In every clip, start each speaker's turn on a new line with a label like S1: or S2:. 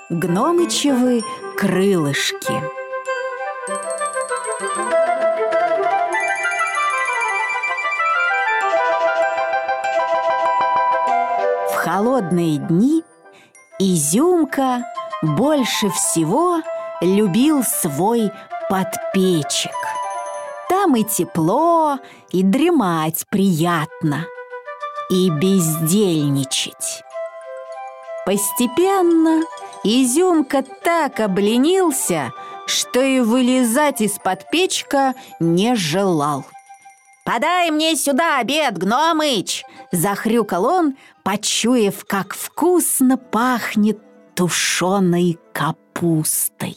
S1: Гномычевы крылышки. В холодные дни Изюмка больше всего любил свой подпечек. Там и тепло, и дремать приятно, и бездельничать. Постепенно Изюмка так обленился, что и вылезать из-под печка не желал. «Подай мне сюда обед, Гномыч!» – захрюкал он, почуяв, как вкусно пахнет тушеной капустой.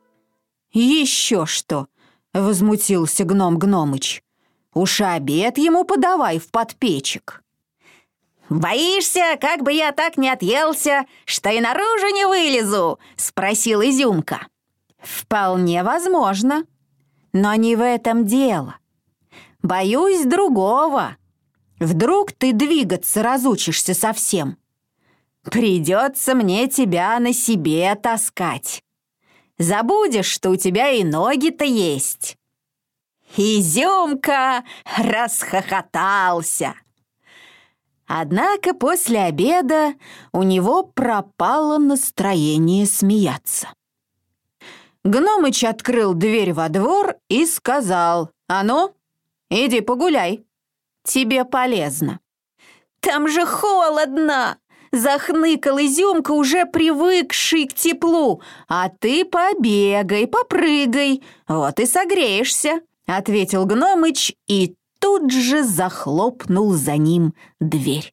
S1: «Еще что!» – возмутился гном Гномыч. «Уж обед ему подавай в подпечек». «Боишься, как бы я так не отъелся, что и наружу не вылезу?» – спросил Изюмка. «Вполне возможно, но не в этом дело. Боюсь другого. Вдруг ты двигаться разучишься совсем. Придется мне тебя на себе таскать. Забудешь, что у тебя и ноги-то есть». Изюмка расхохотался. Однако после обеда у него пропало настроение смеяться. Гномыч открыл дверь во двор и сказал: «А ну, иди погуляй, тебе полезно». «Там же холодно!» — захныкал Изюмка, уже привыкший к теплу. «А ты побегай, попрыгай, вот и согреешься», — ответил Гномыч и тут же захлопнул за ним дверь.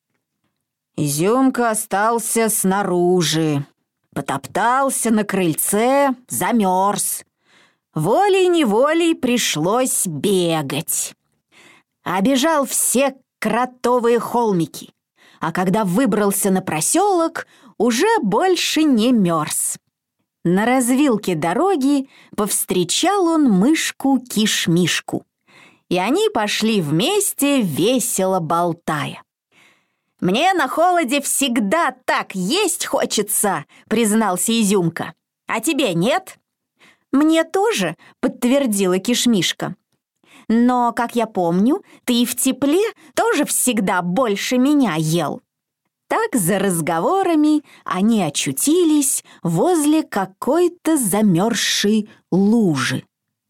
S1: Изюмка остался снаружи, потоптался на крыльце, замерз. Волей-неволей пришлось бегать. Обежал все кротовые холмики, а когда выбрался на проселок, уже больше не мерз. На развилке дороги повстречал он мышку Кишмишку, и они пошли вместе, весело болтая. «Мне на холоде всегда так есть хочется», — признался Изюмка. «А тебе нет?» «Мне тоже», — подтвердила Кишмишка. «Но, как я помню, ты и в тепле тоже всегда больше меня ел». Так за разговорами они очутились возле какой-то замерзшей лужи.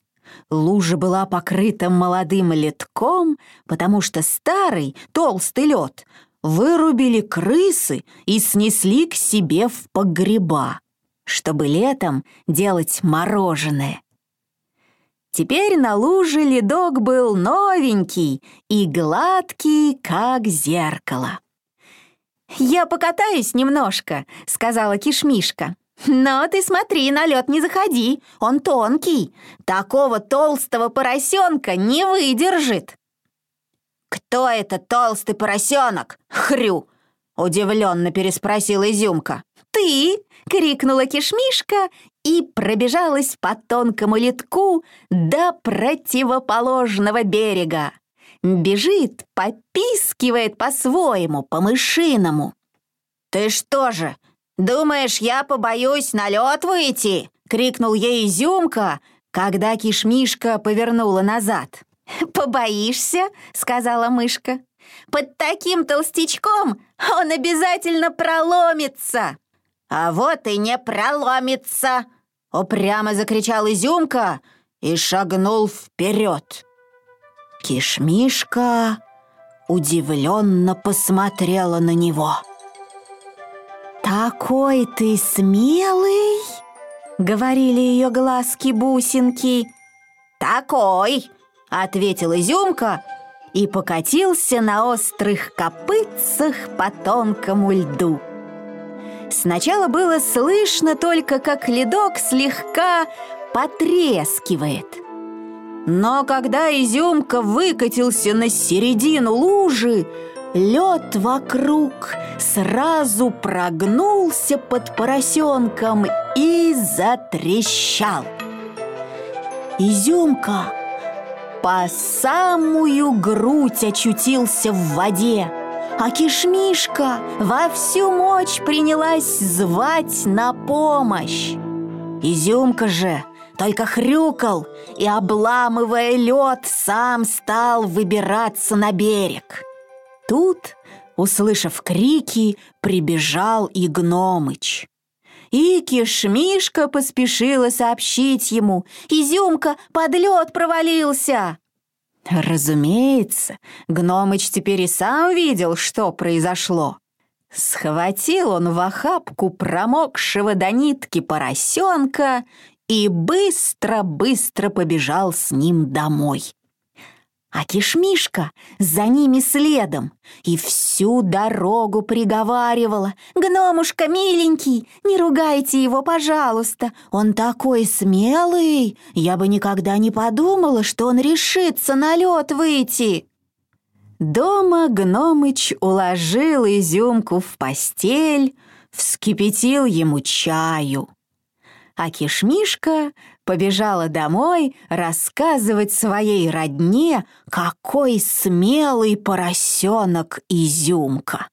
S1: Лужа была покрыта молодым ледком, потому что старый толстый лед вырубили крысы и снесли к себе в погреба, чтобы летом делать мороженое. Теперь на луже ледок был новенький и гладкий, как зеркало. «Я покатаюсь немножко», — сказала Кишмишка. «Но ты смотри, на лед не заходи, он тонкий. Такого толстого поросенка не выдержит». «Кто это толстый поросенок, хрю?» — удивленно переспросил Изюмка. «Ты!» — крикнула Кишмишка и пробежалась по тонкому ледку до противоположного берега. Бежит, попискивает по-своему, по-мышиному. «Ты что же, думаешь, я побоюсь на лед выйти?» — крикнул ей Изюмка, когда Кишмишка повернула назад. «Побоишься?» — сказала мышка. «Под таким толстячком он обязательно проломится». «А вот и не проломится!» — упрямо закричал Изюмка и шагнул вперед. Кишмишка удивленно посмотрела на него. «Такой ты смелый!» — говорили ее глазки-бусинки. «Такой!» — ответил Изюмка и покатился на острых копытцах по тонкому льду. Сначала было слышно только, как ледок слегка потрескивает. Но когда Изюмка выкатился на середину лужи, лед вокруг сразу прогнулся под поросенком и затрещал. Изюмка по самую грудь очутился в воде, А Кишмишка во всю мощь принялась звать на помощь. Изюмка же только хрюкал и, обламывая лед, сам стал выбираться на берег. Тут, услышав крики, прибежал и Гномыч. И Кишмишка поспешила сообщить ему: «Изюмка под лед провалился!» Разумеется, Гномыч теперь и сам видел, что произошло. Схватил он в охапку промокшего до нитки поросенка и быстро-быстро побежал с ним домой. А Кишмишка за ними следом и всю дорогу приговаривала: «Гномушка миленький, не ругайте его, пожалуйста, он такой смелый, я бы никогда не подумала, что он решится на лед выйти». Дома Гномыч уложил Изюмку в постель, вскипятил ему чаю. А Кишмишка побежала домой рассказывать своей родне, какой смелый поросенок Изюмка.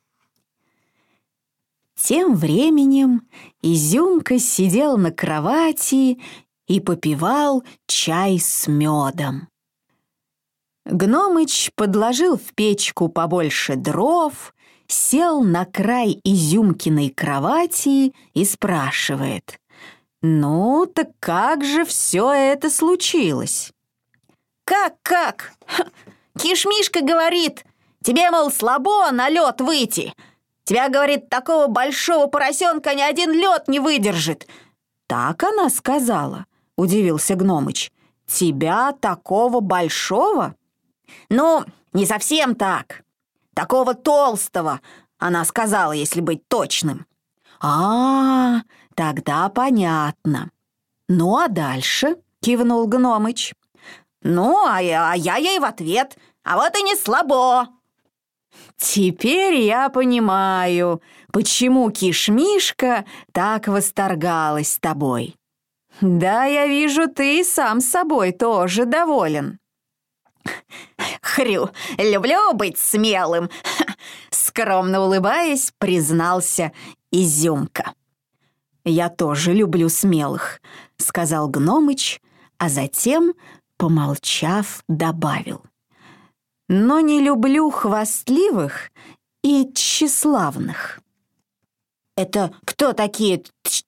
S1: Тем временем Изюмка сидел на кровати и попивал чай с медом. Гномыч подложил в печку побольше дров, сел на край Изюмкиной кровати и спрашивает: «Ну, так как же все это случилось?» «Как? Кишмишка говорит, тебе, мол, слабо на лед выйти. Тебя, говорит, такого большого поросенка ни один лед не выдержит». «Так она сказала», — удивился Гномыч. «Тебя такого большого?» «Ну, не совсем так. Такого толстого, она сказала, если быть точным». «А, тогда понятно. Ну, а дальше?» — кивнул Гномыч. «Ну, а я ей в ответ: а вот и не слабо». «Теперь я понимаю, почему Кишмишка так восторгалась тобой. Да, я вижу, ты сам собой тоже доволен». «Хрю, люблю быть смелым», — скромно улыбаясь, признался Изюмка. «Я тоже люблю смелых», — сказал Гномыч, а затем, помолчав, добавил: «но не люблю хвастливых и тщеславных». «Это кто такие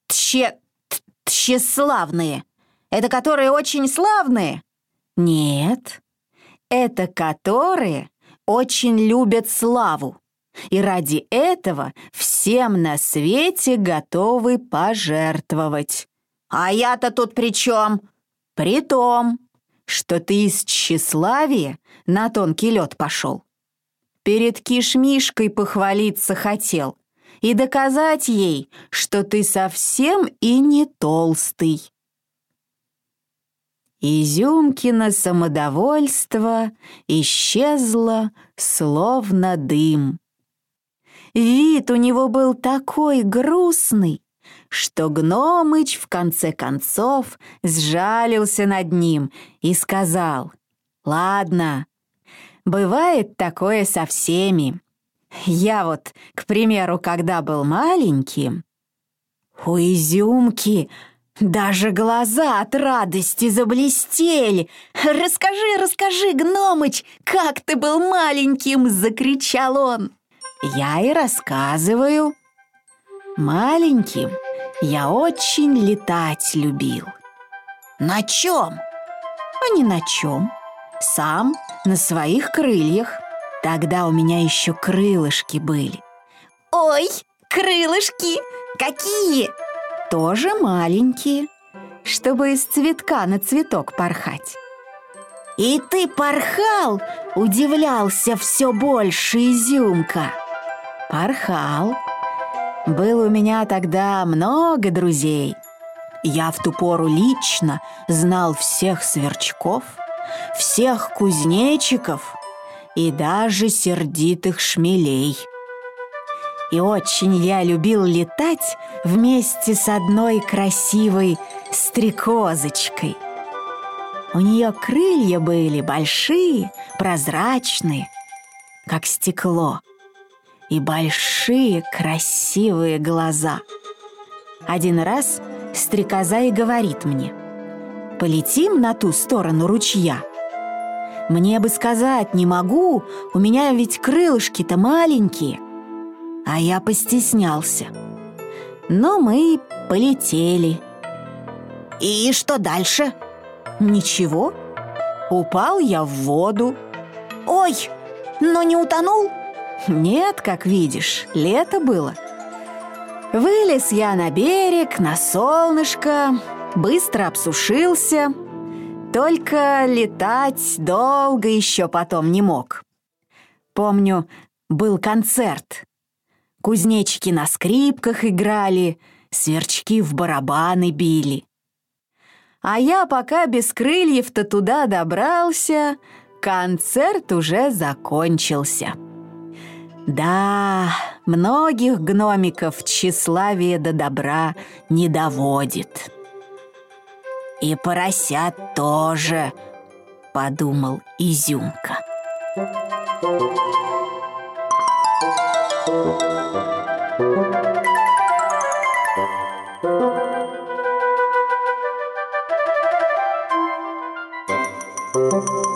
S1: тщеславные? Это которые очень славные?» «Нет, это которые очень любят славу, и ради этого всем на свете готовы пожертвовать». «А я-то тут при чем?» «При том, что ты из тщеславия на тонкий лед пошел. Перед Кишмишкой похвалиться хотел и доказать ей, что ты совсем и не толстый». Изюмкино самодовольство исчезло, словно дым. Вид у него был такой грустный, что Гномыч в конце концов сжалился над ним и сказал: «Ладно, бывает такое со всеми. Я вот, к примеру, когда был маленьким...» У Изюмки даже глаза от радости заблестели. «Расскажи, Гномыч, как ты был маленьким!» — закричал он. «Я и рассказываю. Маленьким я очень летать любил». «На чем?» «А не на чем. Сам на своих крыльях. Тогда у меня еще крылышки были». «Ой, крылышки! Какие?» «Тоже маленькие, чтобы из цветка на цветок порхать». «И ты порхал?» — удивлялся все больше Изюмка. «Порхал. Было у меня тогда много друзей. Я в ту пору лично знал всех сверчков, всех кузнечиков и даже сердитых шмелей. И очень я любил летать вместе с одной красивой стрекозочкой. У нее крылья были большие, прозрачные, как стекло, и большие красивые глаза. Один раз стрекоза и говорит мне: «Полетим на ту сторону ручья». Мне бы сказать не могу, у меня ведь крылышки-то маленькие. А я постеснялся. Но мы полетели. И что дальше? Ничего. Упал я в воду. Ой, но не утонул? Нет, как видишь, лето было. Вылез я на берег, на солнышко, быстро обсушился. Только летать долго еще потом не мог. Помню, был концерт. Кузнечики на скрипках играли, сверчки в барабаны били. А я пока без крыльев-то туда добрался, концерт уже закончился. Да, многих гномиков тщеславие до добра не доводит. И поросят тоже, подумал Изюмка. Thank you.